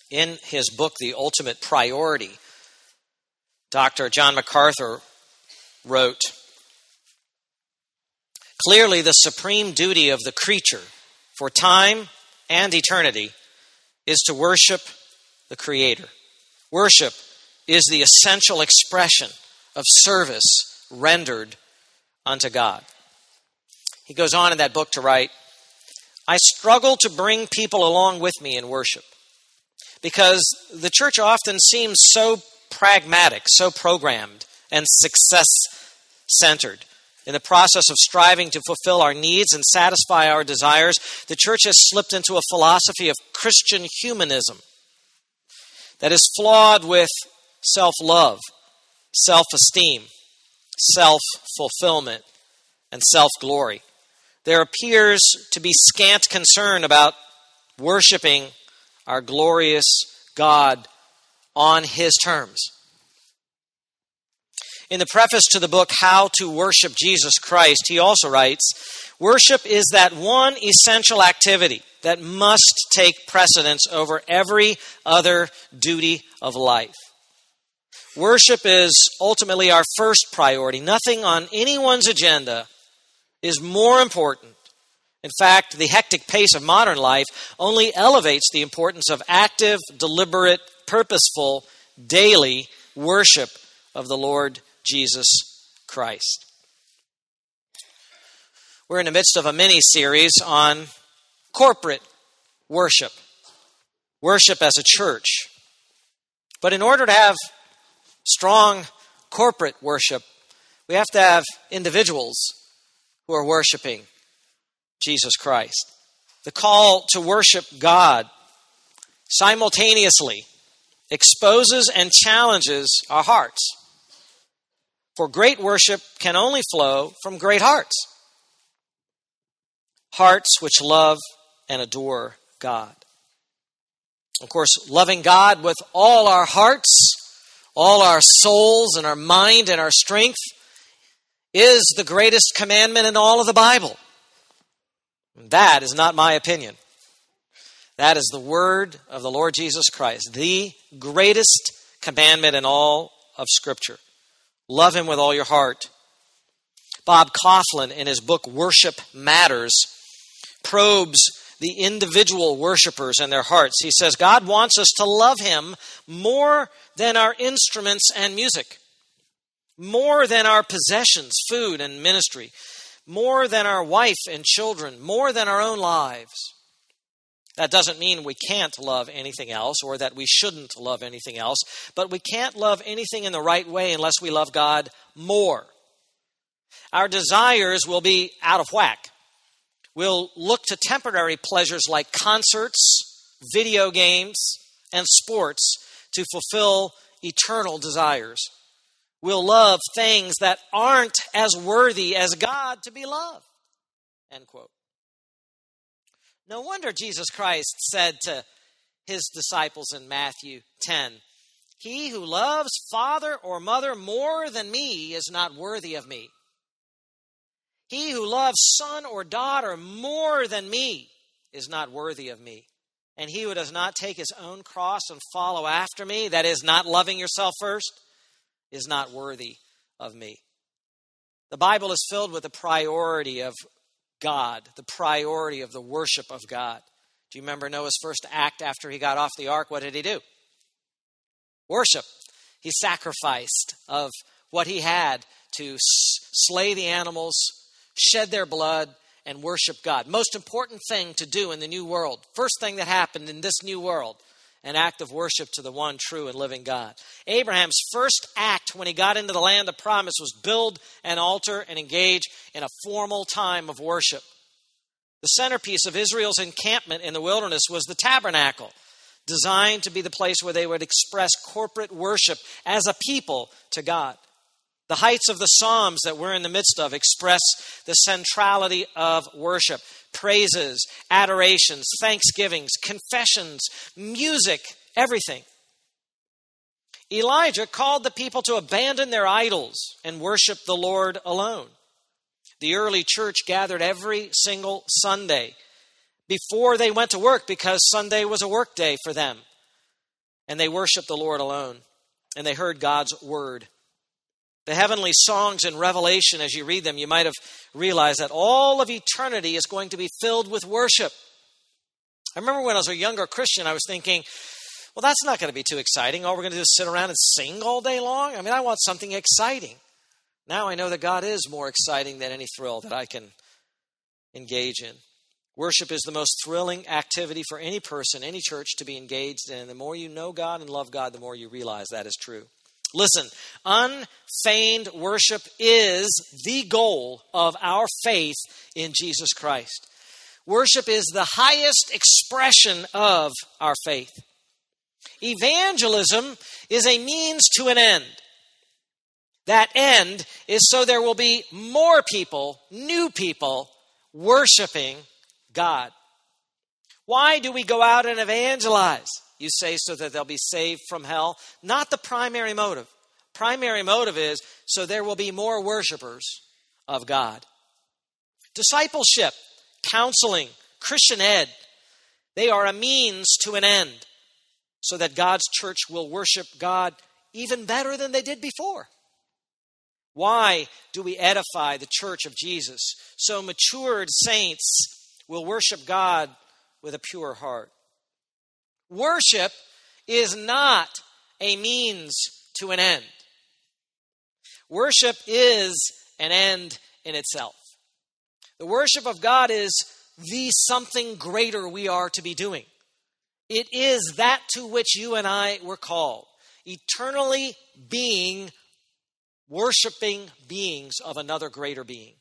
In his book, The Ultimate Priority, Dr. John MacArthur wrote, "Clearly, the supreme duty of the creature for time and eternity is to worship the Creator. Worship is the essential expression of service rendered unto God." He goes on in that book to write, "I struggle to bring people along with me in worship because the church often seems so pragmatic, so programmed, and success-centered. In the process of striving to fulfill our needs and satisfy our desires, the church has slipped into a philosophy of Christian humanism that is flawed with self-love, self-esteem, self-fulfillment, and self-glory. There appears to be scant concern about worshiping our glorious God on His terms." In the preface to the book, How to Worship Jesus Christ, he also writes, "Worship is that one essential activity that must take precedence over every other duty of life. Worship is ultimately our first priority. Nothing on anyone's agenda is more important. In fact, the hectic pace of modern life only elevates the importance of active, deliberate, purposeful, daily worship of the Lord Jesus Christ." We're in the midst of a mini-series on corporate worship, worship as a church. But in order to have strong corporate worship, we have to have individuals who are worshiping Jesus Christ. The call to worship God simultaneously exposes and challenges our hearts. For great worship can only flow from great hearts. Hearts which love and adore God. Of course, loving God with all our hearts, all our souls, and our mind and our strength is the greatest commandment in all of the Bible. That is not my opinion. That is the word of the Lord Jesus Christ, the greatest commandment in all of Scripture. Love Him with all your heart. Bob Kauflin, in his book Worship Matters, probes the individual worshipers and their hearts. He says, God wants us to love Him more than our instruments and music, more than our possessions, food, and ministry, more than our wife and children, more than our own lives. That doesn't mean we can't love anything else or that we shouldn't love anything else, but we can't love anything in the right way unless we love God more. Our desires will be out of whack. We'll look to temporary pleasures like concerts, video games, and sports to fulfill eternal desires. We'll love things that aren't as worthy as God to be loved. End quote. No wonder Jesus Christ said to His disciples in Matthew 10, "He who loves father or mother more than me is not worthy of me. He who loves son or daughter more than me is not worthy of me. And he who does not take his own cross and follow after me," that is, not loving yourself first, "is not worthy of me." The Bible is filled with the priority of God, the priority of the worship of God. Do you remember Noah's first act after he got off the ark? What did he do? Worship. He sacrificed of what he had to slay the animals, shed their blood, and worship God. Most important thing to do in the new world. First thing that happened in this new world, an act of worship to the one true and living God. Abraham's first act when he got into the land of promise was build an altar and engage in a formal time of worship. The centerpiece of Israel's encampment in the wilderness was the tabernacle, designed to be the place where they would express corporate worship as a people to God. The heights of the Psalms that we're in the midst of express the centrality of worship. Praises, adorations, thanksgivings, confessions, music, everything. Elijah called the people to abandon their idols and worship the Lord alone. The early church gathered every single Sunday before they went to work because Sunday was a work day for them. and they worshiped the Lord alone, and they heard God's word. The heavenly songs in Revelation, as you read them, you might have realized that all of eternity is going to be filled with worship. I remember when I was a younger Christian, I was thinking, well, that's not going to be too exciting. All we're going to do is sit around and sing all day long? I mean, I want something exciting. Now I know that God is more exciting than any thrill that I can engage in. Worship is the most thrilling activity for any person, any church to be engaged in. The more you know God and love God, the more you realize that is true. Listen, unfeigned worship is the goal of our faith in Jesus Christ. Worship is the highest expression of our faith. Evangelism is a means to an end. That end is so there will be more people, new people, worshiping God. Why do we go out and evangelize? You say so that they'll be saved from hell. Not the primary motive. Primary motive is so there will be more worshipers of God. Discipleship, counseling, Christian ed, they are a means to an end so that God's church will worship God even better than they did before. Why do we edify the church of Jesus so matured saints will worship God with a pure heart? Worship is not a means to an end. Worship is an end in itself. The worship of God is the something greater we are to be doing. It is that to which you and I were called. Eternally being worshiping beings of another greater being.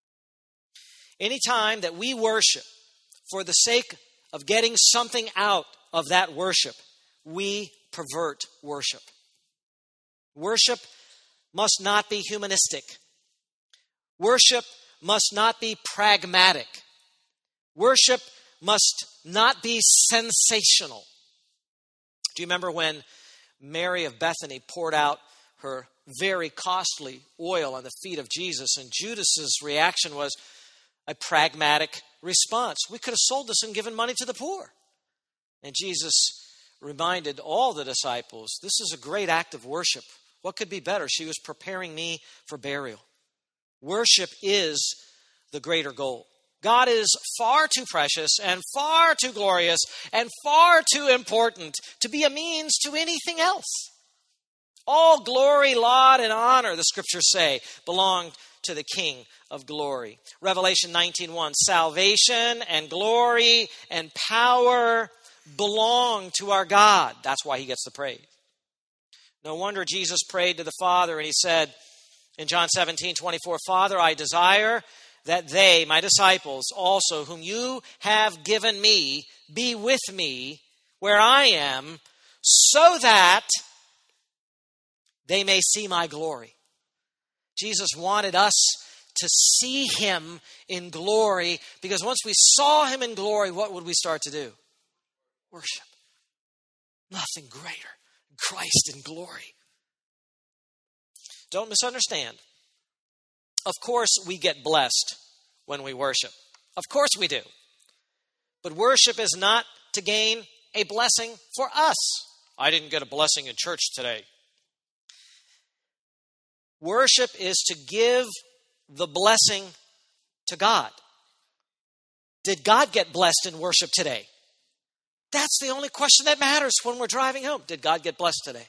Anytime that we worship for the sake of getting something out of that worship, we pervert worship. Worship must not be humanistic. Worship must not be pragmatic. Worship must not be sensational. Do you remember when Mary of Bethany poured out her very costly oil on the feet of Jesus, and Judas's reaction was a pragmatic response? We could have sold this and given money to the poor. And Jesus reminded all the disciples, this is a great act of worship. What could be better? She was preparing me for burial. Worship is the greater goal. God is far too precious and far too glorious and far too important to be a means to anything else. All glory, laud, and honor, the scriptures say, belong to the King of glory. Revelation 19:1, salvation and glory and power belong to our God. That's why he gets the praise. No wonder Jesus prayed to the Father and he said in John 17:24, Father, I desire that they, my disciples, also whom you have given me, be with me where I am, so that they may see my glory. Jesus wanted us to see him in glory, because once we saw him in glory, what would we start to do? Worship. Nothing greater. Christ in glory. Don't misunderstand. Of course, we get blessed when we worship. Of course we do. But worship is not to gain a blessing for us. I didn't get a blessing in church today. Worship is to give the blessing to God. Did God get blessed in worship today? That's the only question that matters when we're driving home. Did God get blessed today?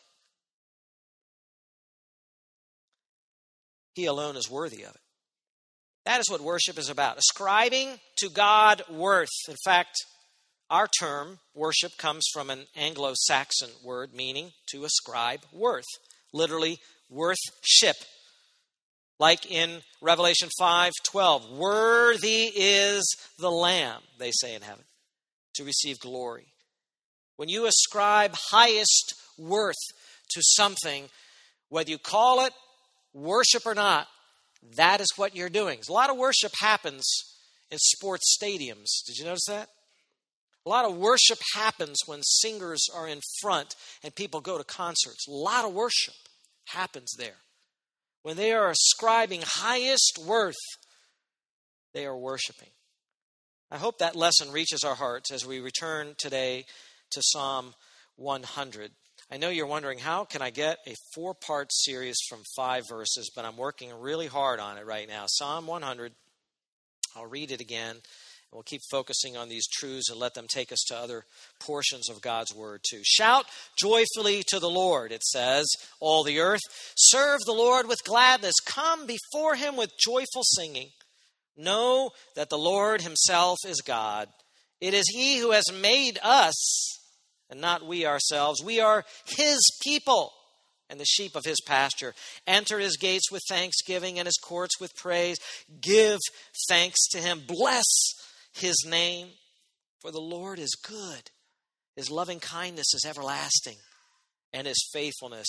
He alone is worthy of it. That is what worship is about. Ascribing to God worth. In fact, our term, worship, comes from an Anglo-Saxon word meaning to ascribe worth. Literally, worth-ship. Like in Revelation 5:12, worthy is the Lamb, they say in heaven, to receive glory. When you ascribe highest worth to something, whether you call it worship or not, that is what you're doing. A lot of worship happens in sports stadiums. Did you notice that? A lot of worship happens when singers are in front and people go to concerts. A lot of worship happens there. When they are ascribing highest worth, they are worshiping. I hope that lesson reaches our hearts as we return today to Psalm 100. I know you're wondering, how can I get a 4-part series from 5 verses, but I'm working really hard on it right now. Psalm 100, I'll read it again. We'll keep focusing on these truths and let them take us to other portions of God's word too. Shout joyfully to the Lord, it says, all the earth. Serve the Lord with gladness. Come before him with joyful singing. Know that the Lord himself is God. It is he who has made us, and not we ourselves. We are his people and the sheep of his pasture. Enter his gates with thanksgiving and his courts with praise. Give thanks to him. Bless his name, for the Lord is good. His loving kindness is everlasting, and his faithfulness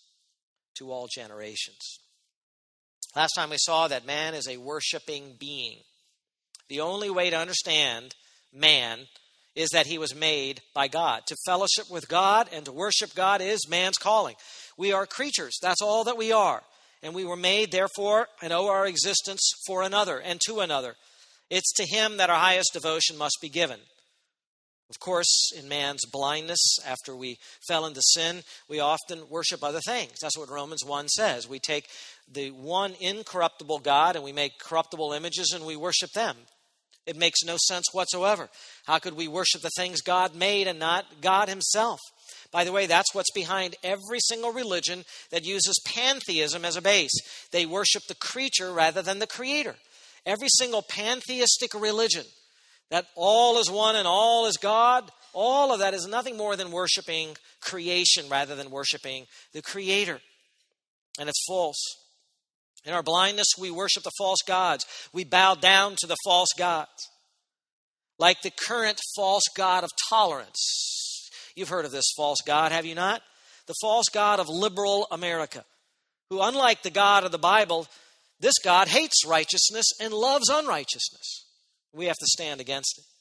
to all generations. Last time we saw that man is a worshiping being. The only way to understand man is that he was made by God. To fellowship with God and to worship God is man's calling. We are creatures. That's all that we are. And we were made, therefore, and owe our existence for another and to another. It's to him that our highest devotion must be given. Of course, in man's blindness, after we fell into sin, we often worship other things. That's what Romans 1 says. We take the one incorruptible God and we make corruptible images and we worship them. It makes no sense whatsoever. How could we worship the things God made and not God himself? By the way, that's what's behind every single religion that uses pantheism as a base. They worship the creature rather than the creator. Every single pantheistic religion, that all is one and all is God, all of that is nothing more than worshiping creation rather than worshiping the creator. And it's false. In our blindness, we worship the false gods. We bow down to the false gods. Like the current false god of tolerance. You've heard of this false god, have you not? The false god of liberal America, who, unlike the God of the Bible, this God hates righteousness and loves unrighteousness. We have to stand against it.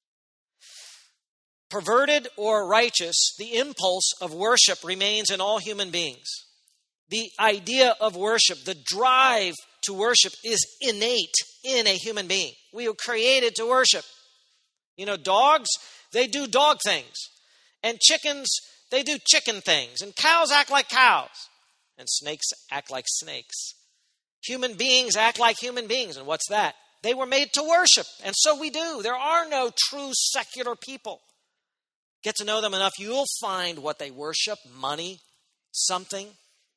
Perverted or righteous, the impulse of worship remains in all human beings. The idea of worship, the drive to worship, is innate in a human being. We were created to worship. You know, dogs, they do dog things. And chickens, they do chicken things. And cows act like cows. And snakes act like snakes. Human beings act like human beings. And what's that? They were made to worship. And so we do. There are no true secular people. Get to know them enough, you'll find what they worship: money, something.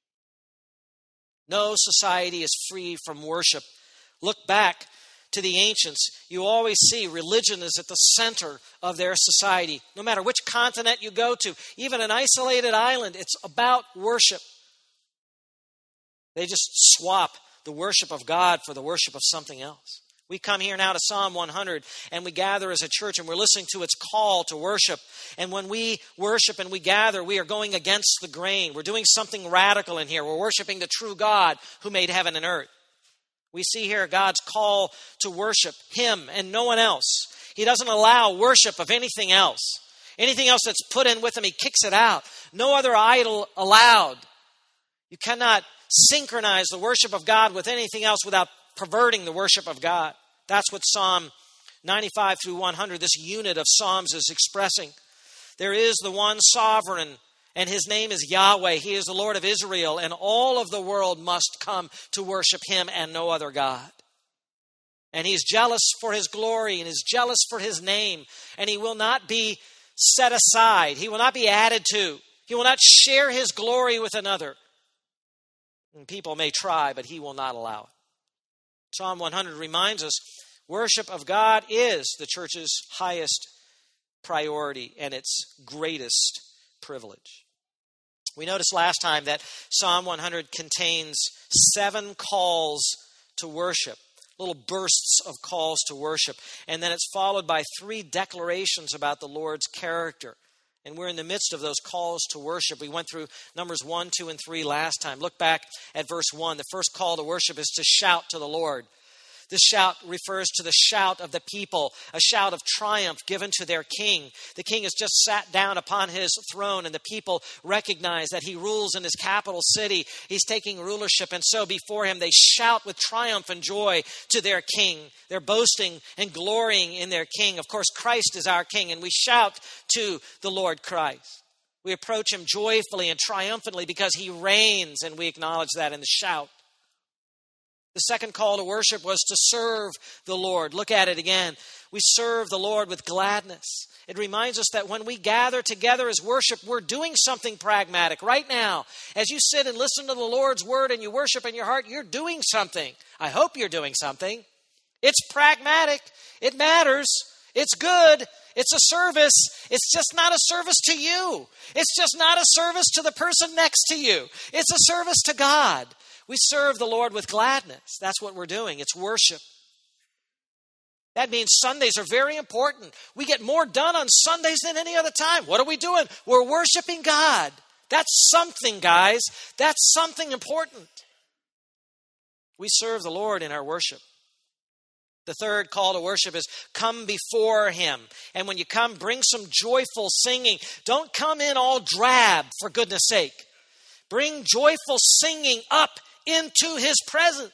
No society is free from worship. Look back to the ancients. You always see religion is at the center of their society. No matter which continent you go to, even an isolated island, it's about worship. They just swap the worship of God for the worship of something else. We come here now to Psalm 100 and we gather as a church and we're listening to its call to worship. And when we worship and we gather, we are going against the grain. We're doing something radical in here. We're worshiping the true God who made heaven and earth. We see here God's call to worship him and no one else. He doesn't allow worship of anything else. Anything else that's put in with him, he kicks it out. No other idol allowed. You cannot synchronize the worship of God with anything else without perverting the worship of God. That's what Psalm 95 through 100, this unit of Psalms, is expressing. There is the one sovereign, and his name is Yahweh. He is the Lord of Israel, and all of the world must come to worship him and no other God. And he's jealous for his glory, and he's jealous for his name, and he will not be set aside. He will not be added to. He will not share his glory with another. And people may try, but he will not allow it. Psalm 100 reminds us worship of God is the church's highest priority and its greatest privilege. We noticed last time that Psalm 100 contains 7 calls to worship, little bursts of calls to worship, and then it's followed by 3 declarations about the Lord's character. And we're in the midst of those calls to worship. We went through Numbers 1, 2, and 3 last time. Look back at verse 1. The first call to worship is to shout to the Lord. This shout refers to the shout of the people, a shout of triumph given to their king. The king has just sat down upon his throne, and the people recognize that he rules in his capital city. He's taking rulership, and so before him they shout with triumph and joy to their king. They're boasting and glorying in their king. Of course, Christ is our king, and we shout to the Lord Christ. We approach him joyfully and triumphantly because he reigns, and we acknowledge that in the shout. The second call to worship was to serve the Lord. Look at it again. We serve the Lord with gladness. It reminds us that when we gather together as worship, we're doing something pragmatic right now. As you sit and listen to the Lord's word and you worship in your heart, you're doing something. I hope you're doing something. It's pragmatic. It matters. It's good. It's a service. It's just not a service to you. It's just not a service to the person next to you. It's a service to God. We serve the Lord with gladness. That's what we're doing. It's worship. That means Sundays are very important. We get more done on Sundays than any other time. What are we doing? We're worshiping God. That's something, guys. That's something important. We serve the Lord in our worship. The third call to worship is come before him. And when you come, bring some joyful singing. Don't come in all drab, for goodness sake. Bring joyful singing up into his presence.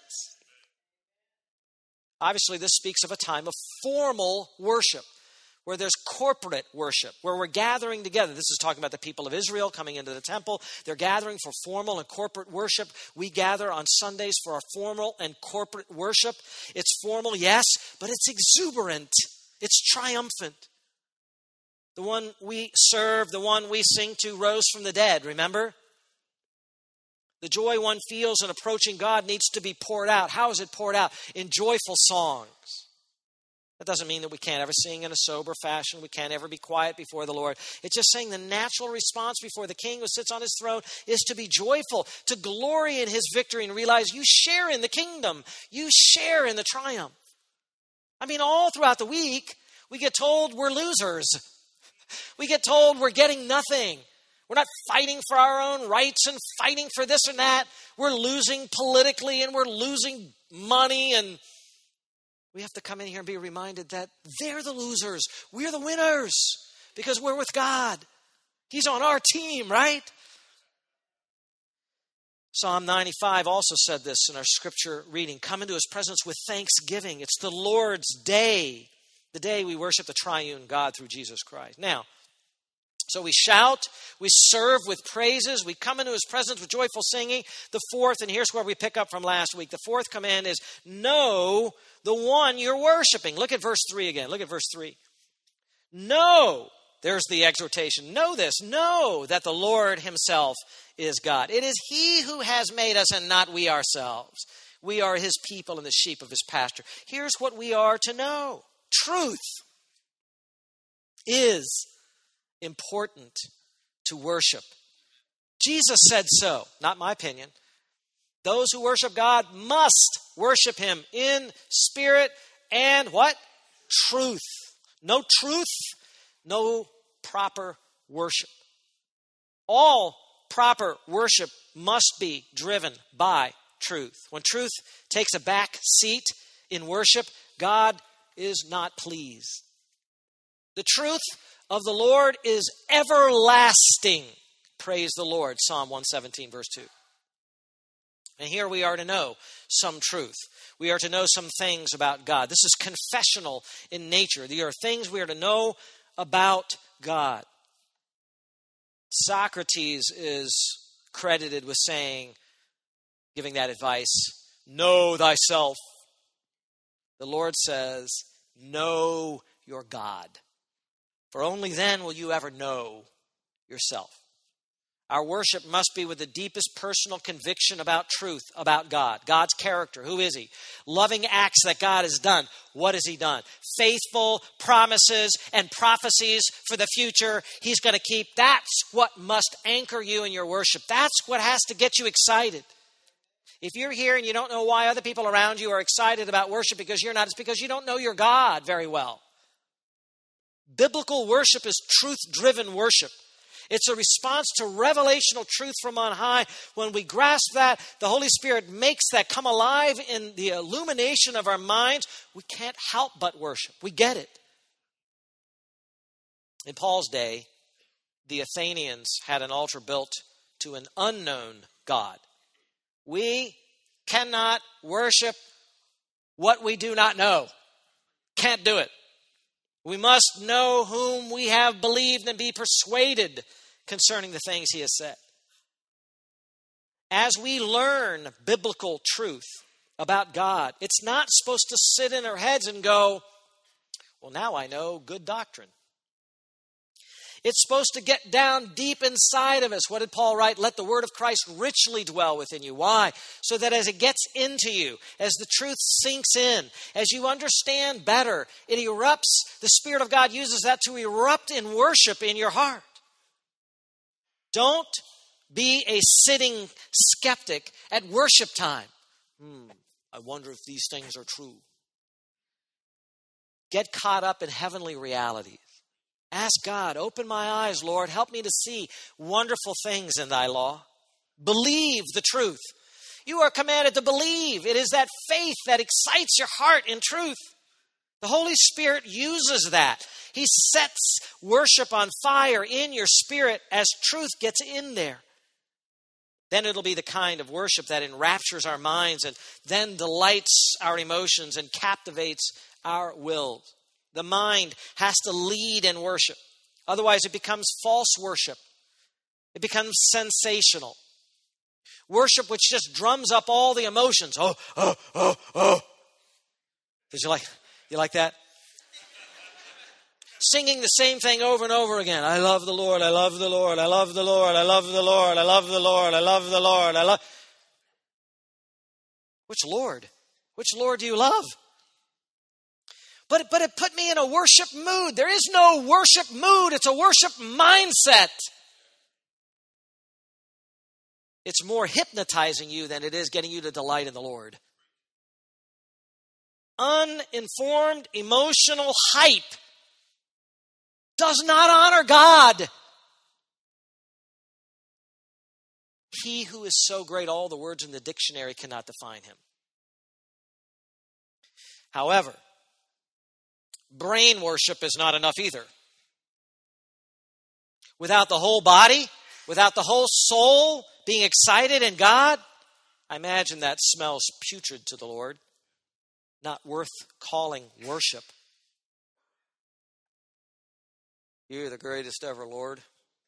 Obviously, this speaks of a time of formal worship, where there's corporate worship, where we're gathering together. This is talking about the people of Israel coming into the temple. They're gathering for formal and corporate worship. We gather on Sundays for our formal and corporate worship. It's formal, yes, but it's exuberant. It's triumphant. The one we serve, the one we sing to, rose from the dead, remember? The joy one feels in approaching God needs to be poured out. How is it poured out? In joyful songs. That doesn't mean that we can't ever sing in a sober fashion. We can't ever be quiet before the Lord. It's just saying the natural response before the King who sits on his throne is to be joyful, to glory in his victory and realize you share in the kingdom. You share in the triumph. I mean, all throughout the week, we get told we're losers. We get told we're getting nothing. We're not fighting for our own rights and fighting for this and that. We're losing politically and we're losing money. And we have to come in here and be reminded that they're the losers. We're the winners because we're with God. He's on our team, right? Psalm 95 also said this in our scripture reading. Come into his presence with thanksgiving. It's the Lord's day, the day we worship the triune God through Jesus Christ. Now, so we shout, we serve with praises, we come into his presence with joyful singing. The fourth, and here's where we pick up from last week, the fourth command is know the one you're worshiping. Look at verse 3 again. Look at verse 3. Know, there's the exhortation. Know this, know that the Lord himself is God. It is he who has made us and not we ourselves. We are his people and the sheep of his pasture. Here's what we are to know. Truth is important to worship. Jesus said so, not my opinion. Those who worship God must worship him in spirit and what? Truth. No truth, no proper worship. All proper worship must be driven by truth. When truth takes a back seat in worship, God is not pleased. The truth of the Lord is everlasting. Praise the Lord. Psalm 117, verse 2. And here we are to know some truth. We are to know some things about God. This is confessional in nature. There are things we are to know about God. Socrates is credited with saying, giving that advice, know thyself. The Lord says, know your God. For only then will you ever know yourself. Our worship must be with the deepest personal conviction about truth, about God, God's character. Who is he? Loving acts that God has done. What has he done? Faithful promises and prophecies for the future he's going to keep. That's what must anchor you in your worship. That's what has to get you excited. If you're here and you don't know why other people around you are excited about worship because you're not, it's because you don't know your God very well. Biblical worship is truth-driven worship. It's a response to revelational truth from on high. When we grasp that, the Holy Spirit makes that come alive in the illumination of our minds. We can't help but worship. We get it. In Paul's day, the Athenians had an altar built to an unknown God. We cannot worship what we do not know. Can't do it. We must know whom we have believed and be persuaded. concerning the things he has said. As we learn biblical truth about God, it's not supposed to sit in our heads and go, well, now I know good doctrine. It's supposed to get down deep inside of us. What did Paul write? Let the word of Christ richly dwell within you. Why? So that as it gets into you, as the truth sinks in, as you understand better, it erupts. The Spirit of God uses that to erupt in worship in your heart. Don't be a sitting skeptic at worship time. I wonder if these things are true. Get caught up in heavenly realities. Ask God, open my eyes, Lord. Help me to see wonderful things in thy law. Believe the truth. You are commanded to believe. It is that faith that excites your heart in truth. The Holy Spirit uses that. He sets worship on fire in your spirit as truth gets in there. Then it'll be the kind of worship that enraptures our minds and then delights our emotions and captivates our wills. The mind has to lead in worship. Otherwise, it becomes false worship. It becomes sensational. Worship which just drums up all the emotions. Oh. Did you like that? Singing the same thing over and over again. I love the Lord, I love the Lord, I love the Lord, I love the Lord, I love the Lord, I love the Lord, I love... Which Lord? Which Lord do you love? But it put me in a worship mood. There is no worship mood. It's a worship mindset. It's more hypnotizing you than it is getting you to delight in the Lord. Uninformed, emotional hype does not honor God. He who is so great, all the words in the dictionary cannot define him. However, brain worship is not enough either. Without the whole body, without the whole soul being excited in God, I imagine that smells putrid to the Lord. Not worth calling worship. You're the greatest ever, Lord.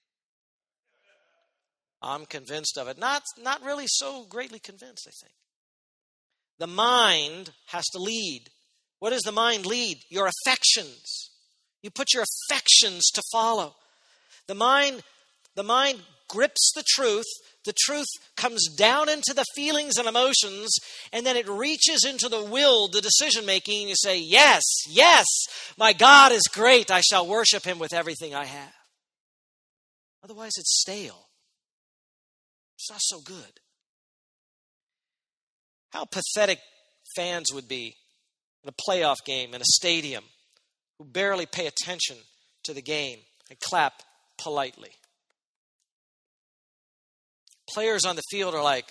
I'm convinced of it. Not really so greatly convinced, I think. The mind has to lead. What does the mind lead? Your affections. You put your affections to follow. The mind grips the truth. The truth comes down into the feelings and emotions, and then it reaches into the will, the decision-making, and you say, yes, my God is great. I shall worship him with everything I have. Otherwise, it's stale. It's not so good. How pathetic fans would be in a playoff game in a stadium who barely pay attention to the game and clap politely. Players on the field are like,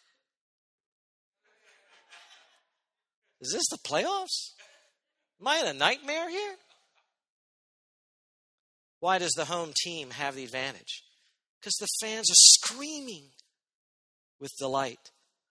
is this the playoffs? Am I in a nightmare here? Why does the home team have the advantage? Because the fans are screaming with delight.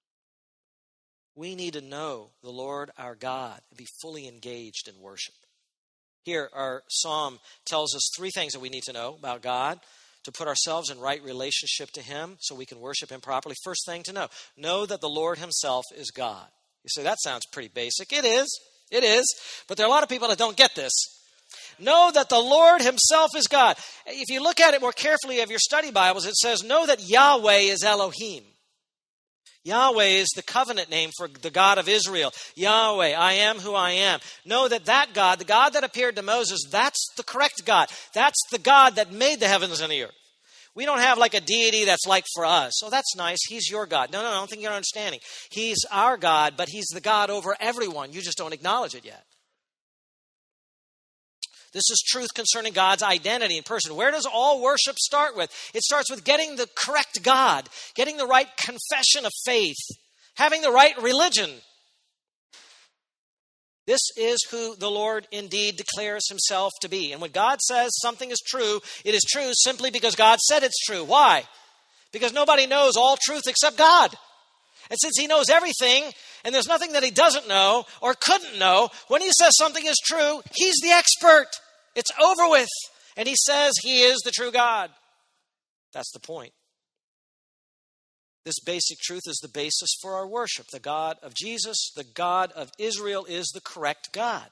We need to know the Lord our God and be fully engaged in worship. Here, our psalm tells us three things that we need to know about God to put ourselves in right relationship to him so we can worship him properly. First thing to know that the Lord himself is God. You say, that sounds pretty basic. It is. But there are a lot of people that don't get this. Know that the Lord himself is God. If you look at it more carefully of your study Bibles, it says, know that Yahweh is Elohim. Yahweh is the covenant name for the God of Israel. Yahweh, I am who I am. Know that God, the God that appeared to Moses, that's the correct God. That's the God that made the heavens and the earth. We don't have like a deity that's like for us. Oh, that's nice. He's your God. No, I don't think you're understanding. He's our God, but he's the God over everyone. You just don't acknowledge it yet. This is truth concerning God's identity and person. Where does all worship start with? It starts with getting the correct God, getting the right confession of faith, having the right religion. This is who the Lord indeed declares himself to be. And when God says something is true, it is true simply because God said it's true. Why? Because nobody knows all truth except God. And since he knows everything, and there's nothing that he doesn't know or couldn't know, when he says something is true, he's the expert. It's over with. And he says he is the true God. That's the point. This basic truth is the basis for our worship. The God of Jesus, the God of Israel, is the correct God.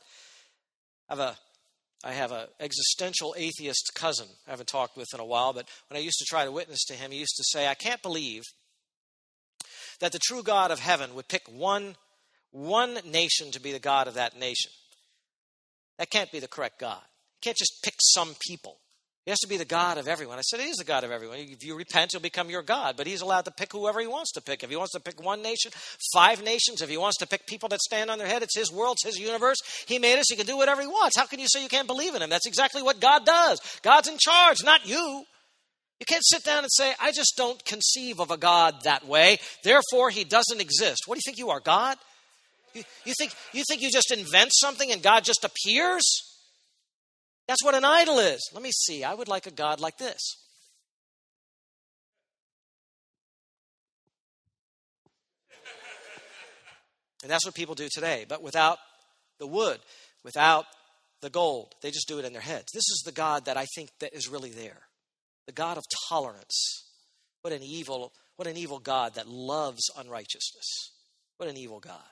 I have an existential atheist cousin I haven't talked with in a while, but when I used to try to witness to him, he used to say, I can't believe that the true God of heaven would pick one nation to be the God of that nation. That can't be the correct God. He can't just pick some people. He has to be the God of everyone. I said, he is the God of everyone. If you repent, he'll become your God. But he's allowed to pick whoever he wants to pick. If he wants to pick one nation, 5 nations, if he wants to pick people that stand on their head, it's his world, it's his universe. He made us. He can do whatever he wants. How can you say you can't believe in him? That's exactly what God does. God's in charge, not you. You can't sit down and say, I just don't conceive of a God that way. Therefore, he doesn't exist. What do you think you are, God? You think you just invent something and God just appears? That's what an idol is. Let me see. I would like a God like this. And that's what people do today, but without the wood, without the gold. They just do it in their heads. This is the God that I think that is really there. The God of tolerance. What an evil God that loves unrighteousness. What an evil God.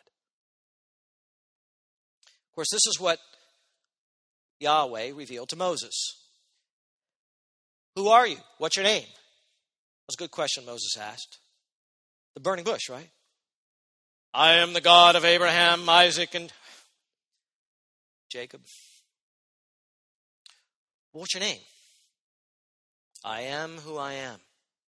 Of course, this is what Yahweh revealed to Moses. Who are you? What's your name? That's a good question Moses asked. The burning bush, right? I am the God of Abraham, Isaac, and Jacob. What's your name? I am who I am.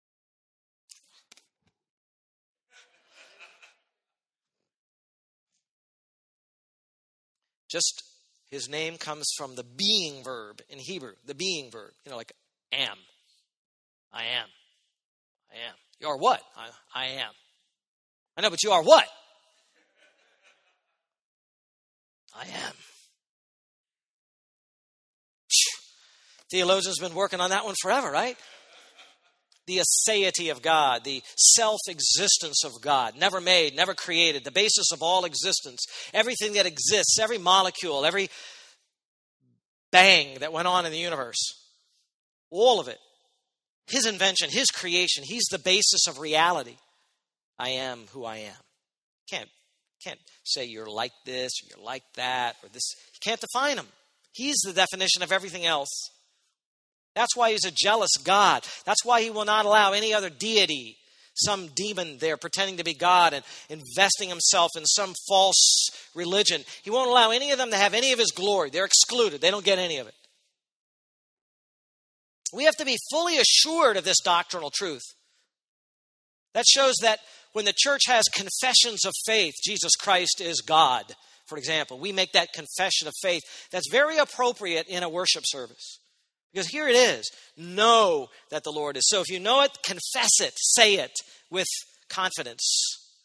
Just his name comes from the being verb in Hebrew, the being verb, like am. I am. I am. You are what? I am. I know, but you are what? I am. Theologians have been working on that one forever, right? The aseity of God, the self-existence of God, never made, never created, the basis of all existence, everything that exists, every molecule, every bang that went on in the universe, all of it, his invention, his creation, he's the basis of reality. I am who I am. Can't say you're like this or you're like that or this. You can't define him. He's the definition of everything else. That's why he's a jealous God. That's why he will not allow any other deity, some demon there pretending to be God and investing himself in some false religion. He won't allow any of them to have any of his glory. They're excluded. They don't get any of it. We have to be fully assured of this doctrinal truth. That shows that when the church has confessions of faith, Jesus Christ is God, for example, we make that confession of faith. That's very appropriate in a worship service. Because here it is, know that the Lord is. So if you know it, confess it, say it with confidence.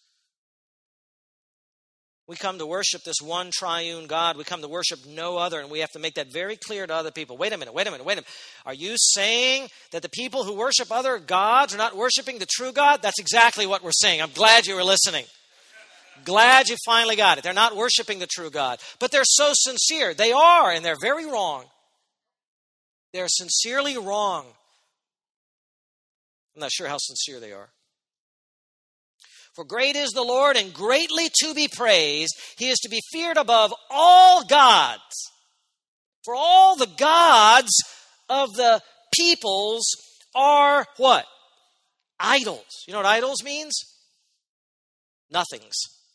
We come to worship this one triune God. We come to worship no other, and we have to make that very clear to other people. Wait a minute. Are you saying that the people who worship other gods are not worshiping the true God? That's exactly what we're saying. I'm glad you were listening. Glad you finally got it. They're not worshiping the true God, but they're so sincere. They are, and they're very wrong. They're sincerely wrong. I'm not sure how sincere they are. For great is the Lord and greatly to be praised. He is to be feared above all gods. For all the gods of the peoples are what? Idols. You know what idols means? Nothings.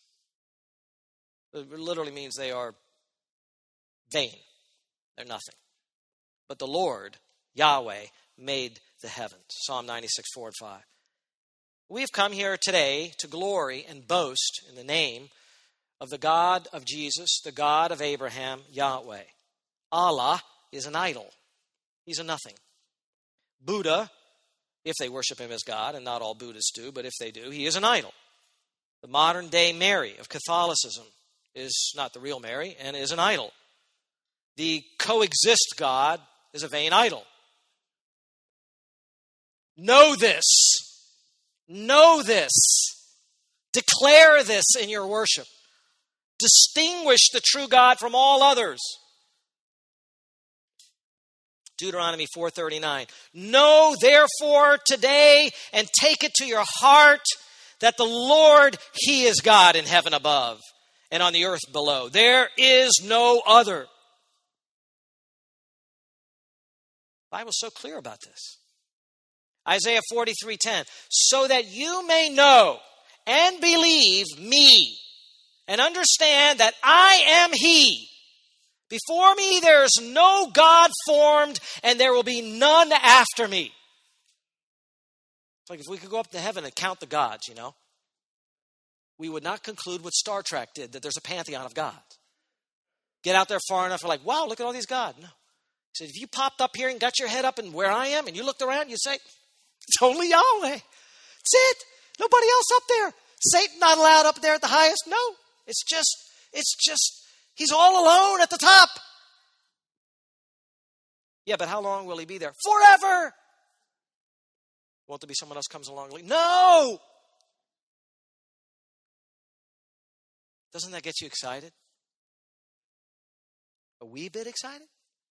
It literally means they are vain. They're nothing. But the Lord, Yahweh, made the heavens. Psalm 96, 4 and 5. We've come here today to glory and boast in the name of the God of Jesus, the God of Abraham, Yahweh. Allah is an idol. He's a nothing. Buddha, if they worship him as God, and not all Buddhists do, but if they do, he is an idol. The modern day Mary of Catholicism is not the real Mary and is an idol. The coexist God is a vain idol. Know this. Know this. Declare this in your worship. Distinguish the true God from all others. Deuteronomy 4:39. Know therefore today and take it to your heart that the Lord, He is God in heaven above and on the earth below. There is no other. The Bible's so clear about this. Isaiah 43:10. So that you may know and believe me and understand that I am He. Before me there is no God formed, and there will be none after me. It's like if we could go up to heaven and count the gods, we would not conclude what Star Trek did, that there's a pantheon of gods. Get out there far enough, we're like, wow, look at all these gods. No. He said, if you popped up here and got your head up and where I am, and you looked around, you say, it's only Yahweh. That's it. Nobody else up there. Satan not allowed up there at the highest. No, it's just, He's all alone at the top. Yeah, but how long will He be there? Forever. Won't there be someone else comes along? No. Doesn't that get you excited? A wee bit excited?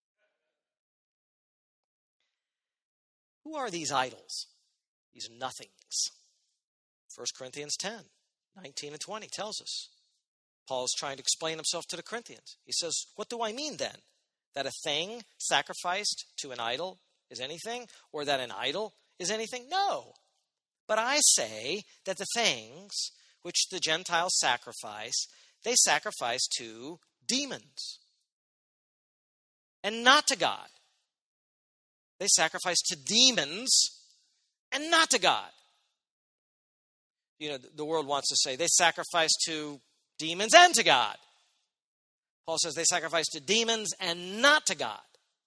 Who are these idols? These nothings. 1 Corinthians 10:19 and 20 tells us. Paul's trying to explain himself to the Corinthians. He says, what do I mean then? That a thing sacrificed to an idol is anything? Or that an idol is anything? No. But I say that the things which the Gentiles sacrifice, they sacrifice to demons and not to God. They sacrifice to demons and not to God. The world wants to say they sacrifice to demons and to God. Paul says they sacrifice to demons and not to God.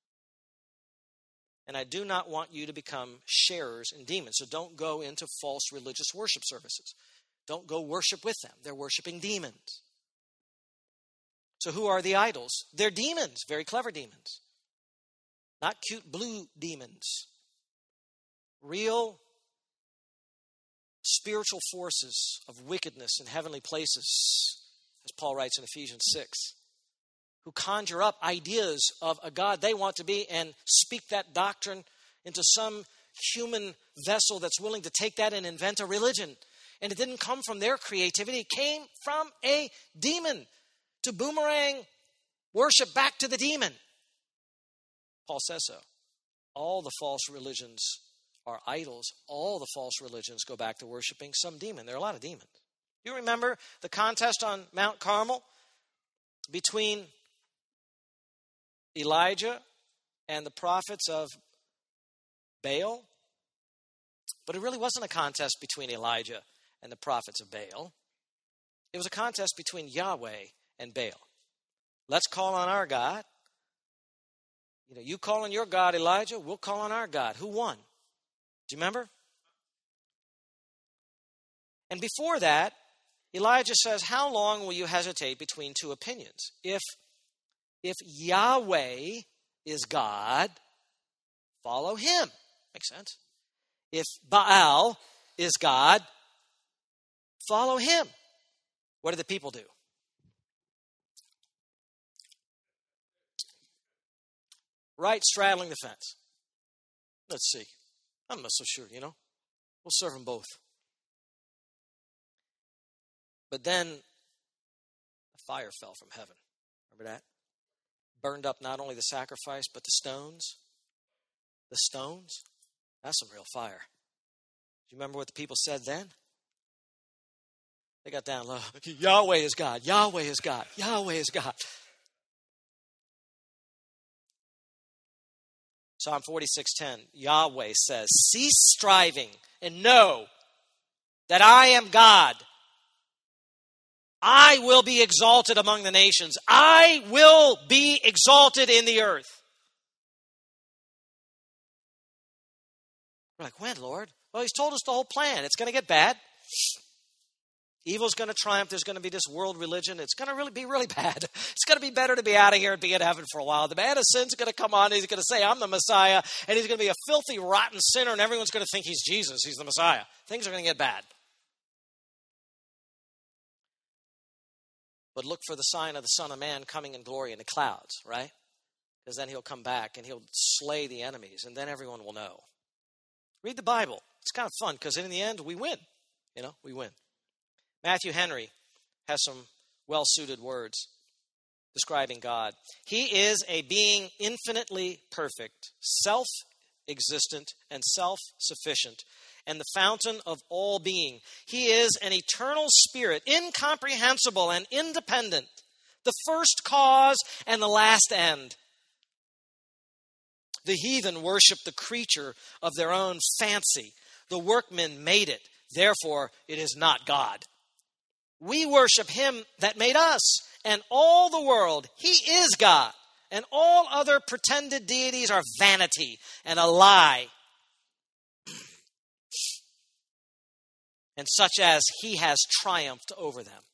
And I do not want you to become sharers in demons. So don't go into false religious worship services. Don't go worship with them. They're worshiping demons. So who are the idols? They're demons, very clever demons. Not cute blue demons. Real spiritual forces of wickedness in heavenly places, as Paul writes in Ephesians 6, who conjure up ideas of a God they want to be and speak that doctrine into some human vessel that's willing to take that and invent a religion. And it didn't come from their creativity. It came from a demon to boomerang worship back to the demon. Paul says so. All the false religions are idols. All the false religions go back to worshiping some demon. There are a lot of demons. You remember the contest on Mount Carmel between Elijah and the prophets of Baal? But it really wasn't a contest between Elijah and the prophets of Baal. It was a contest between Yahweh and Baal. Let's call on our God. You call on your God, Elijah. We'll call on our God. Who won? Do you remember? And before that, Elijah says, how long will you hesitate between two opinions? If Yahweh is God, follow Him. Makes sense. If Baal is God, follow him. What did the people do? Right straddling the fence. Let's see. I'm not so sure, We'll serve them both. But then a fire fell from heaven. Remember that? Burned up not only the sacrifice, but the stones. The stones? That's some real fire. Do you remember what the people said then? They got down low. Yahweh is God. Yahweh is God. Yahweh is God. Psalm 46:10, Yahweh says, cease striving and know that I am God. I will be exalted among the nations. I will be exalted in the earth. We're like, when, Lord? Well, He's told us the whole plan. It's going to get bad. Evil's going to triumph. There's going to be this world religion. It's going to really be really bad. It's going to be better to be out of here and be in heaven for a while. The man of sin's going to come on. He's going to say, I'm the Messiah. And he's going to be a filthy, rotten sinner. And everyone's going to think he's Jesus. He's the Messiah. Things are going to get bad. But look for the sign of the Son of Man coming in glory in the clouds, right? because then he'll come back and he'll slay the enemies, and then everyone will know. Read the Bible. It's kind of fun because in the end, we win. We win. Matthew Henry has some well-suited words describing God. He is a being infinitely perfect, self-existent, and self-sufficient, and the fountain of all being. He is an eternal spirit, incomprehensible and independent, the first cause and the last end. The heathen worship the creature of their own fancy. The workman made it. Therefore, it is not God. We worship him that made us and all the world. He is God. And all other pretended deities are vanity and a lie. And such as he has triumphed over them.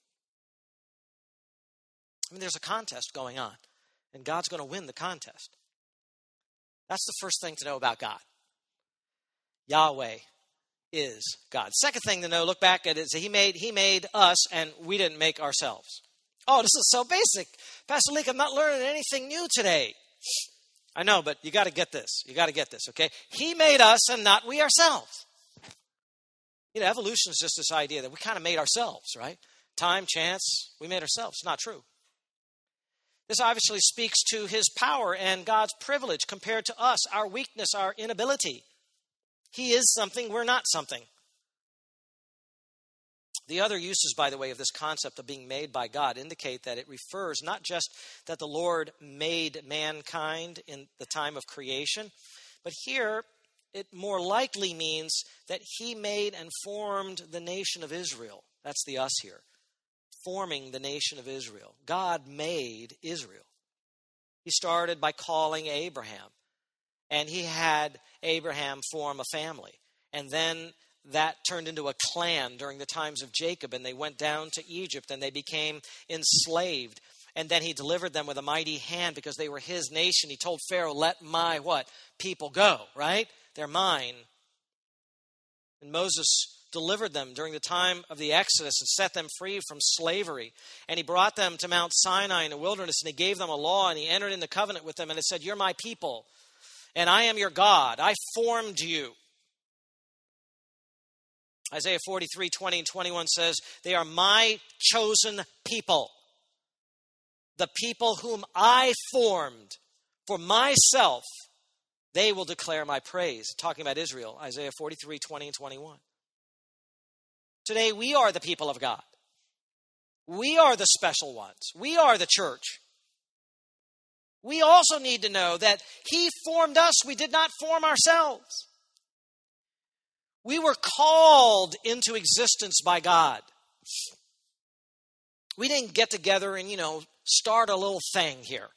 There's a contest going on. And God's going to win the contest. That's the first thing to know about God. Yahweh is God. Second thing to know, look back at it, is he made us and we didn't make ourselves. Oh, this is so basic. Pastor Leek, I'm not learning anything new today. I know, but you got to get this. You got to get this, okay? He made us and not we ourselves. Evolution is just this idea that we kind of made ourselves, right? Time, chance, we made ourselves. It's not true. This obviously speaks to his power and God's privilege compared to us, our weakness, our inability. He is something, we're not something. The other uses, by the way, of this concept of being made by God indicate that it refers not just that the Lord made mankind in the time of creation, but here it more likely means that he made and formed the nation of Israel. That's the us here. Forming the nation of Israel. God made Israel. He started by calling Abraham. And he had Abraham form a family. And then that turned into a clan during the times of Jacob. And they went down to Egypt and they became enslaved. And then he delivered them with a mighty hand because they were his nation. He told Pharaoh, let my what? People go, right? They're mine. And Moses delivered them during the time of the Exodus and set them free from slavery. And he brought them to Mount Sinai in the wilderness, and he gave them a law, and he entered into covenant with them, and it said, you're my people, and I am your God. I formed you. Isaiah 43, 20 and 21 says, they are my chosen people, the people whom I formed for myself. They will declare my praise. Talking about Israel, Isaiah 43, 20 and 21. Today, we are the people of God. We are the special ones. We are the church. We also need to know that he formed us. We did not form ourselves. We were called into existence by God. We didn't get together and, start a little thing here.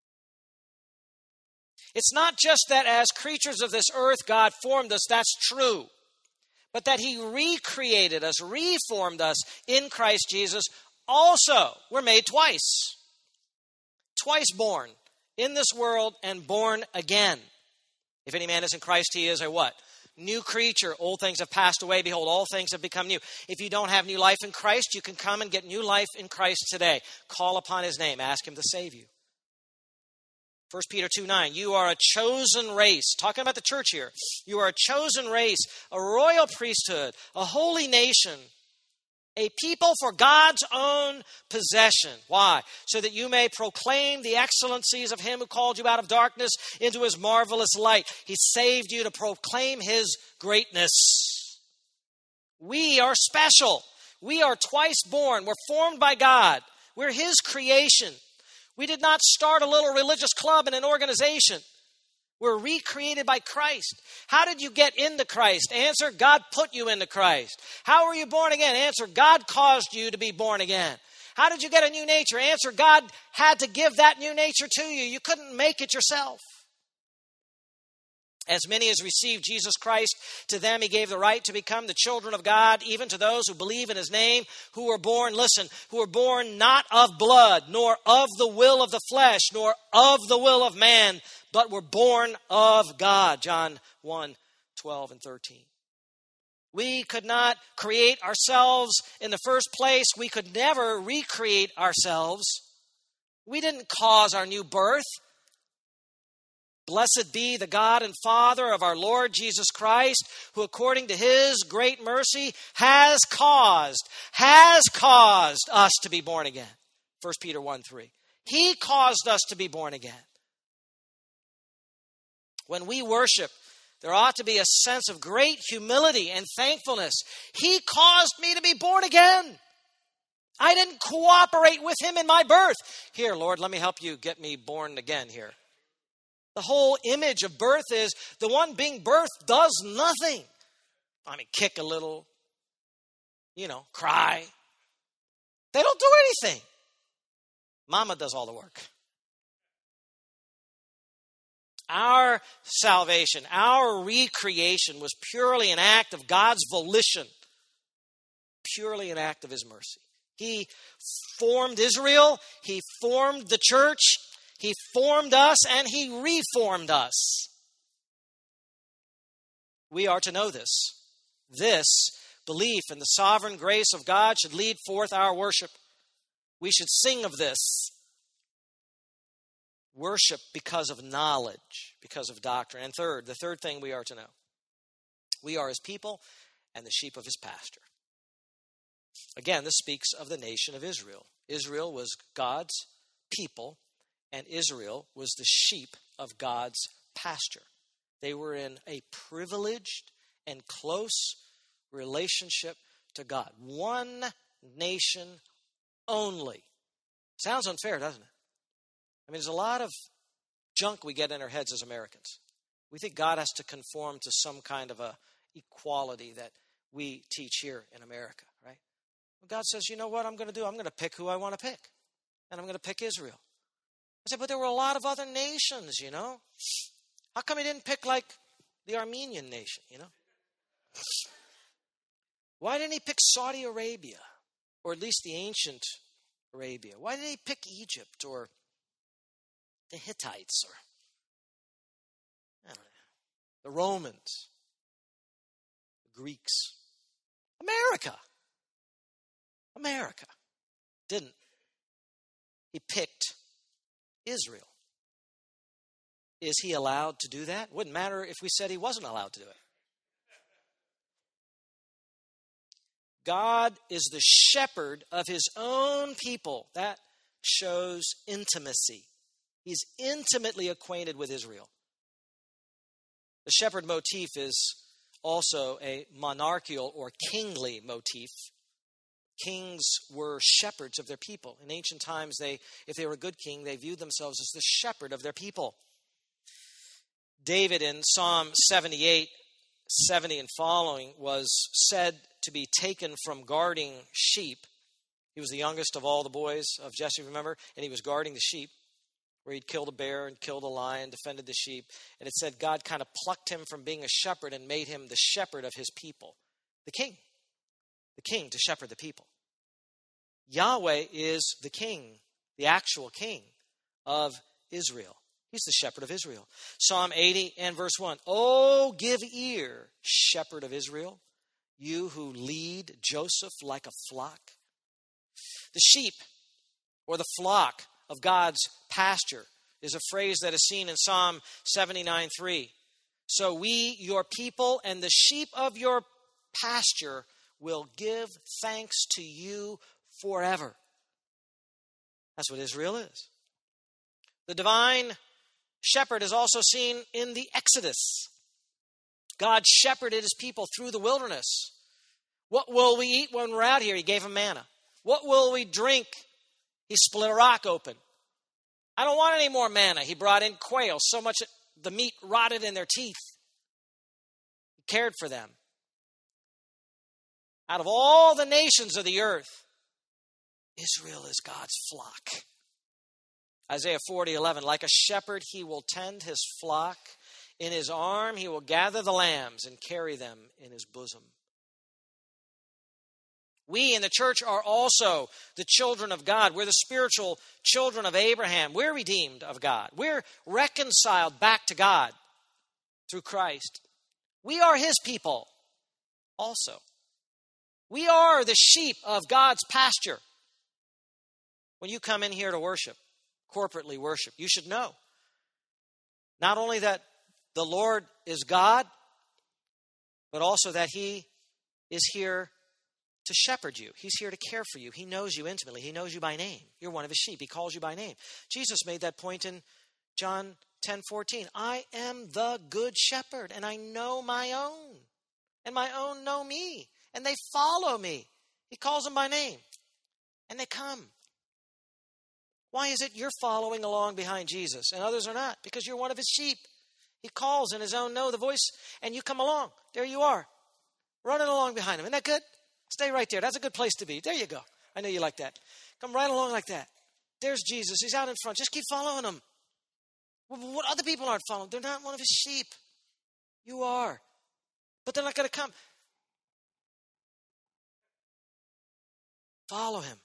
It's not just that as creatures of this earth, God formed us. That's true. But that he recreated us, reformed us in Christ Jesus. Also, we're made twice. Twice born in this world and born again. If any man is in Christ, he is a what? New creature. Old things have passed away. Behold, all things have become new. If you don't have new life in Christ, you can come and get new life in Christ today. Call upon his name. Ask him to save you. 1 Peter 2:9, you are a chosen race. Talking about the church here. You are a chosen race, a royal priesthood, a holy nation, a people for God's own possession. Why? So that you may proclaim the excellencies of him who called you out of darkness into his marvelous light. He saved you to proclaim his greatness. We are special. We are twice born. We're formed by God. We're his creation. We did not start a little religious club and an organization. We're recreated by Christ. How did you get into Christ? Answer, God put you into Christ. How were you born again? Answer, God caused you to be born again. How did you get a new nature? Answer, God had to give that new nature to you. You couldn't make it yourself. As many as received Jesus Christ, to them he gave the right to become the children of God, even to those who believe in his name, who were born, listen, who were born not of blood, nor of the will of the flesh, nor of the will of man, but were born of God. John 1, 12 and 13. We could not create ourselves in the first place. We could never recreate ourselves. We didn't cause our new birth. Blessed be the God and Father of our Lord Jesus Christ, who according to his great mercy has caused us to be born again. 1 Peter 1:3. He caused us to be born again. When we worship, there ought to be a sense of great humility and thankfulness. He caused me to be born again. I didn't cooperate with him in my birth. Here, Lord, let me help you get me born again here. The whole image of birth is the one being birthed does nothing. I mean, kick a little, cry. They don't do anything. Mama does all the work. Our salvation, our recreation was purely an act of God's volition, purely an act of his mercy. He formed Israel, he formed the church, he formed us, and he reformed us. We are to know this. This belief in the sovereign grace of God should lead forth our worship. We should sing of this. Worship because of knowledge, because of doctrine. And the third thing we are to know. We are his people and the sheep of his pasture. Again, this speaks of the nation of Israel. Israel was God's people, and Israel was the sheep of God's pasture. They were in a privileged and close relationship to God. One nation only. Sounds unfair, doesn't it? I mean, there's a lot of junk we get in our heads as Americans. We think God has to conform to some kind of a equality that we teach here in America, right? Well, God says, you know what I'm going to do? I'm going to pick who I want to pick. And I'm going to pick Israel. I said, but there were a lot of other nations, How come he didn't pick like the Armenian nation, Why didn't he pick Saudi Arabia? Or at least the ancient Arabia? Why didn't he pick Egypt or the Hittites or the Romans, the Greeks? America didn't. He picked Israel. Is he allowed to do that? Wouldn't matter if we said he wasn't allowed to do it. God is the shepherd of his own people. That shows intimacy. He's intimately acquainted with Israel. The shepherd motif is also a monarchical or kingly motif. Kings were shepherds of their people. In ancient times, if they were a good king, they viewed themselves as the shepherd of their people. David in Psalm 78, 70 and following was said to be taken from guarding sheep. He was the youngest of all the boys of Jesse, remember? And he was guarding the sheep, where he'd killed a bear and killed a lion, defended the sheep. And it said God kind of plucked him from being a shepherd and made him the shepherd of his people. The king to shepherd the people. Yahweh is the king, the actual king of Israel. He's the shepherd of Israel. Psalm 80 and verse 1. Oh, give ear, shepherd of Israel, you who lead Joseph like a flock. The sheep or the flock of God's pasture is a phrase that is seen in Psalm 79:3. So we, your people, and the sheep of your pasture will give thanks to you forever. That's what Israel is. The divine shepherd is also seen in the Exodus. God shepherded his people through the wilderness. What will we eat when we're out here? He gave them manna. What will we drink? He split a rock open. I don't want any more manna. He brought in quail, so much the meat rotted in their teeth. He cared for them. Out of all the nations of the earth, Israel is God's flock. Isaiah 40:11, like a shepherd, he will tend his flock. In his arm, he will gather the lambs and carry them in his bosom. We in the church are also the children of God. We're the spiritual children of Abraham. We're redeemed of God. We're reconciled back to God through Christ. We are his people also. We are the sheep of God's pasture. When you come in here to worship, corporately worship, you should know Not only that the Lord is God, but also that he is here to shepherd you. He's here to care for you. He knows you intimately. He knows you by name. You're one of his sheep. He calls you by name. Jesus made that point in John 10:14. I am the good shepherd, and I know my own, and my own know me, and they follow me. He calls them by name, and they come. Why is it you're following along behind Jesus and others are not? Because you're one of his sheep. He calls, and his own know the voice, and you come along. There you are, running along behind him. Isn't that good? Stay right there. That's a good place to be. There you go. I know you like that. Come right along like that. There's Jesus. He's out in front. Just keep following him. What other people aren't following? They're not one of his sheep. You are. But they're not going to come. Follow him.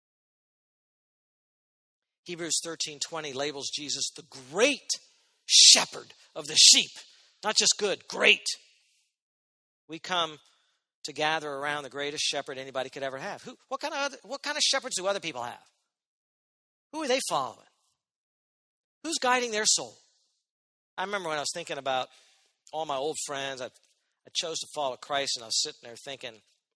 Hebrews 13:20 labels Jesus the great shepherd of the sheep. Not just good, great. We come to gather around the greatest shepherd anybody could ever have. What kind of shepherds do other people have? Who are they following? Who's guiding their soul? I remember when I was thinking about all my old friends, I chose to follow Christ, and I was sitting there thinking,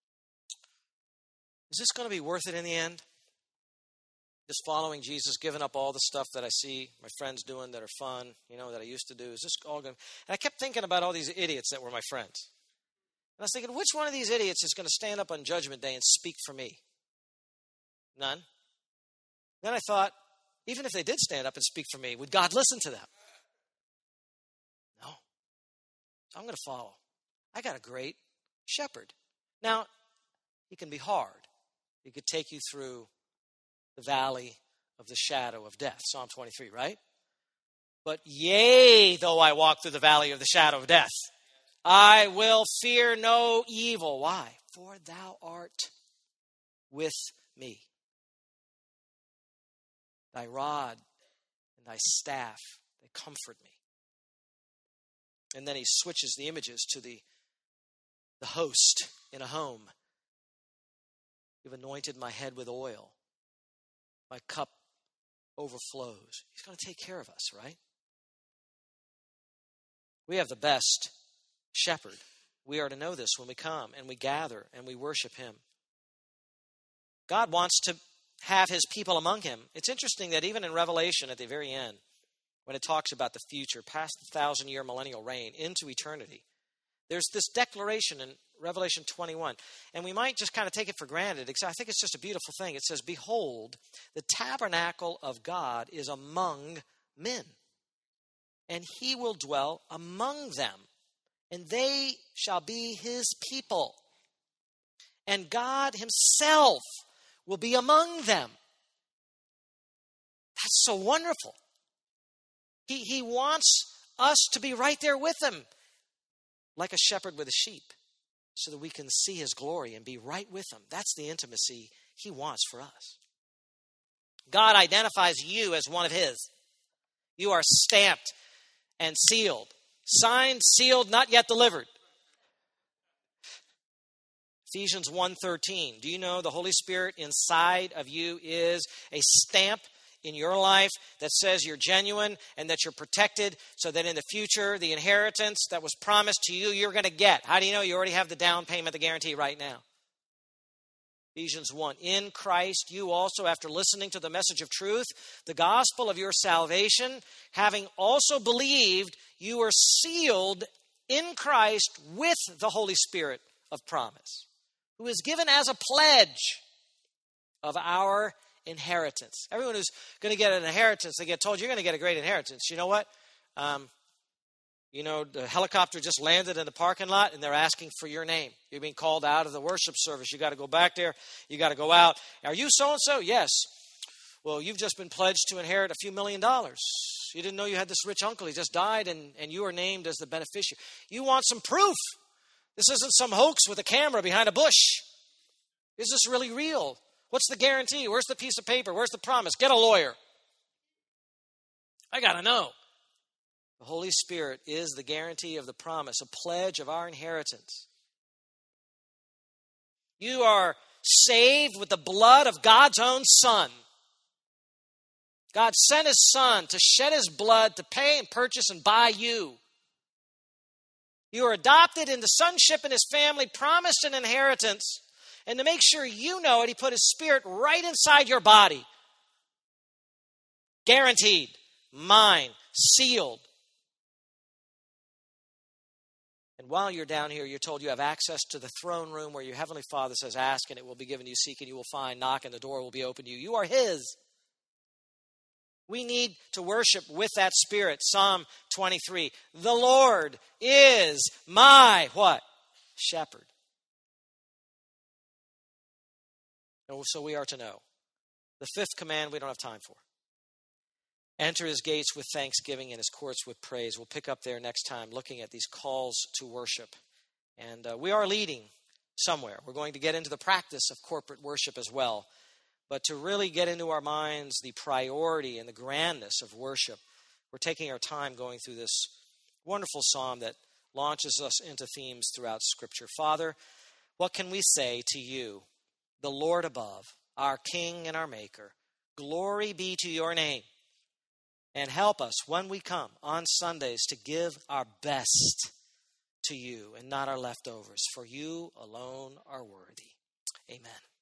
is this going to be worth it in the end? Just following Jesus, giving up all the stuff that I see my friends doing that are fun, that I used to do. Is this all going to... And I kept thinking about all these idiots that were my friends. And I was thinking, which one of these idiots is going to stand up on Judgment Day and speak for me? None. Then I thought, even if they did stand up and speak for me, would God listen to them? No. So I'm going to follow. I got a great shepherd. Now, he can be hard. He could take you through the valley of the shadow of death. Psalm 23, right? But yea, though I walk through the valley of the shadow of death, I will fear no evil. Why? For thou art with me. Thy rod and thy staff, they comfort me. And then he switches the images to the host in a home. You've anointed my head with oil. My cup overflows. He's going to take care of us, right? We have the best shepherd. We are to know this when we come and we gather and we worship him. God wants to have his people among him. It's interesting that even in Revelation at the very end, when it talks about the future, past the 1,000-year millennial reign into eternity, there's this declaration in Revelation 21. And we might just kind of take it for granted, because I think it's just a beautiful thing. It says, behold, the tabernacle of God is among men, and he will dwell among them, and they shall be his people. And God himself will be among them. That's so wonderful. He wants us to be right there with him, like a shepherd with a sheep, so that we can see his glory and be right with him. That's the intimacy he wants for us. God identifies you as one of his. You are stamped and sealed. Signed, sealed, not yet delivered. Ephesians 1:13. Do you know the Holy Spirit inside of you is a stamp in your life that says you're genuine and that you're protected, so that in the future, the inheritance that was promised to you, you're going to get. How do you know? You already have the down payment, the guarantee right now. Ephesians 1. In Christ, you also, after listening to the message of truth, the gospel of your salvation, having also believed, you are sealed in Christ with the Holy Spirit of promise, who is given as a pledge of our inheritance. Everyone who's going to get an inheritance, they get told, you're going to get a great inheritance. You know what? The helicopter just landed in the parking lot, and they're asking for your name. You're being called out of the worship service. You got to go back there. You got to go out. Are you so-and-so? Yes. Well, you've just been pledged to inherit a few $1 million. You didn't know you had this rich uncle. He just died, and you are named as the beneficiary. You want some proof. This isn't some hoax with a camera behind a bush. Is this really real? What's the guarantee? Where's the piece of paper? Where's the promise? Get a lawyer. I got to know. The Holy Spirit is the guarantee of the promise, a pledge of our inheritance. You are saved with the blood of God's own Son. God sent his Son to shed his blood to pay and purchase and buy you. You are adopted into sonship in his family, promised an inheritance. And to make sure you know it, he put his Spirit right inside your body. Guaranteed, mine, sealed. And while you're down here, you're told you have access to the throne room where your Heavenly Father says, ask and it will be given you, seek and you will find, knock and the door will be opened to you. You are his. We need to worship with that Spirit. Psalm 23. The Lord is my what? Shepherd. And so we are to know. The fifth command we don't have time for. Enter his gates with thanksgiving and his courts with praise. We'll pick up there next time looking at these calls to worship. And we are leading somewhere. We're going to get into the practice of corporate worship as well. But to really get into our minds the priority and the grandness of worship, we're taking our time going through this wonderful psalm that launches us into themes throughout Scripture. Father, what can we say to you, the Lord above, our King and our Maker? Glory be to your name. And help us when we come on Sundays to give our best to you and not our leftovers, for you alone are worthy. Amen.